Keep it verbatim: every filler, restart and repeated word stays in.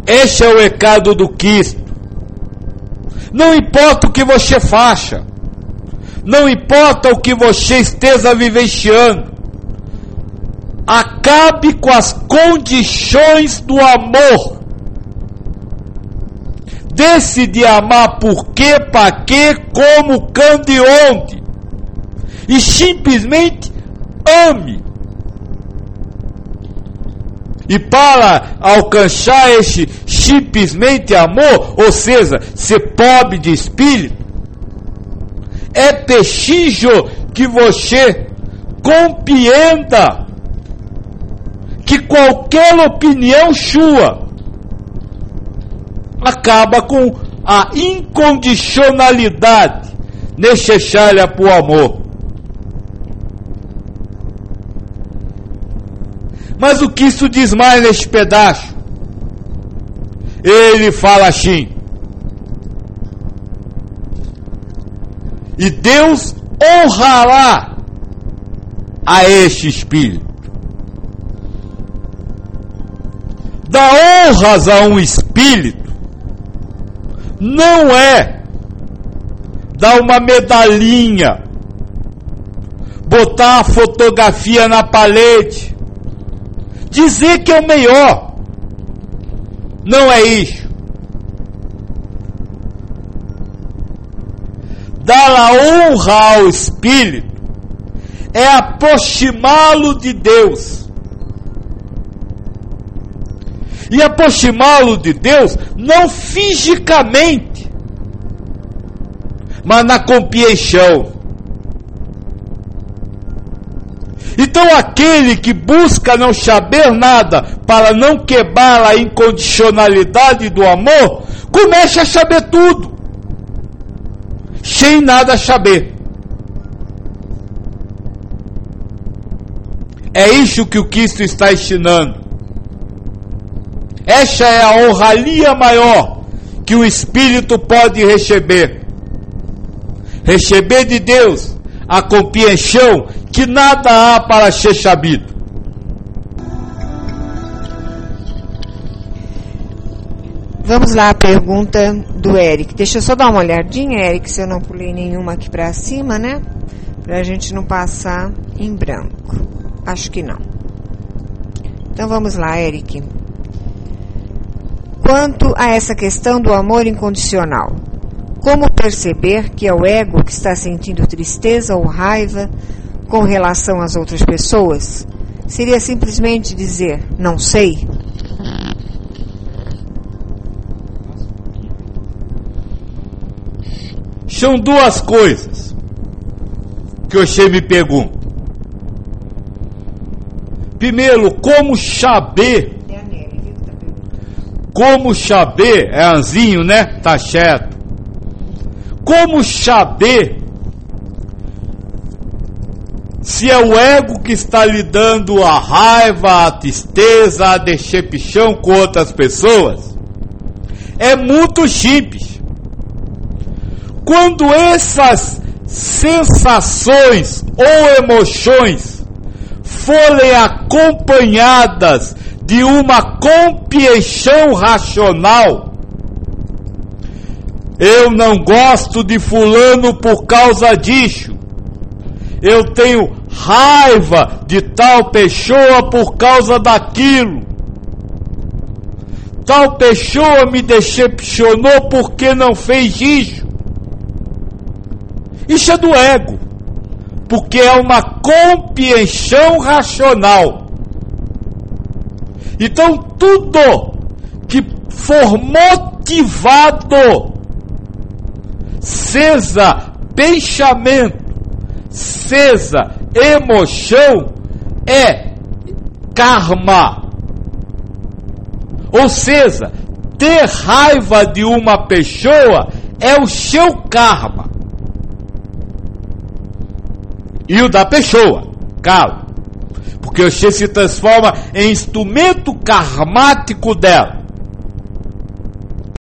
Este é o recado do Cristo. Não importa o que você faça, não importa o que você esteja vivenciando, acabe com as condições do amor. Deixe de amar por quê, para quê, como, quando e onde. E simplesmente ame. E para alcançar esse simplesmente amor, ou seja, ser pobre de espírito, é preciso que você compreenda que qualquer opinião sua acaba com a incondicionalidade necessária para o amor. Mas o que isso diz mais neste pedaço? Ele fala assim: e Deus honrará a este espírito. Dar honras a um espírito não é dar uma medalhinha, botar a fotografia na parede, dizer que é o melhor. Não é isso. Dar a honra ao espírito é aproximá-lo de Deus. E aproximá-lo de Deus não fisicamente, mas na compreensão. Então aquele que busca não saber nada para não quebrar a incondicionalidade do amor, começa a saber tudo, sem nada saber. É isso que o Cristo está ensinando. Essa é a honraria maior que o Espírito pode receber. Receber de Deus a compreensão que nada há para ser sabido. Vamos lá, a pergunta do Eric. Deixa eu só dar uma olhadinha, Eric, se eu não pulei nenhuma aqui para cima, né? Para a gente não passar em branco. Acho que não. Então vamos lá, Eric. Quanto a essa questão do amor incondicional, como perceber que é o ego que está sentindo tristeza ou raiva com relação às outras pessoas? Seria simplesmente dizer, não sei? São duas coisas que você me pergunta. Primeiro, como saber? Como saber? É anzinho, né? Tá certo. Como saber se é o ego que está lhe dando a raiva, a tristeza, a decepção com outras pessoas? É muito simples. Quando essas sensações ou emoções forem acompanhadas de uma compreensão racional, eu não gosto de fulano por causa disso, eu tenho raiva de tal pessoa por causa daquilo, tal pessoa me decepcionou porque não fez isso. Isso é do ego, porque é uma compreensão racional. Então tudo que for motivado, seja pensamento, seja emoção, é karma. Ou seja, ter raiva de uma pessoa é o seu karma. E o da pessoa, claro, porque você se transforma em instrumento karmático dela.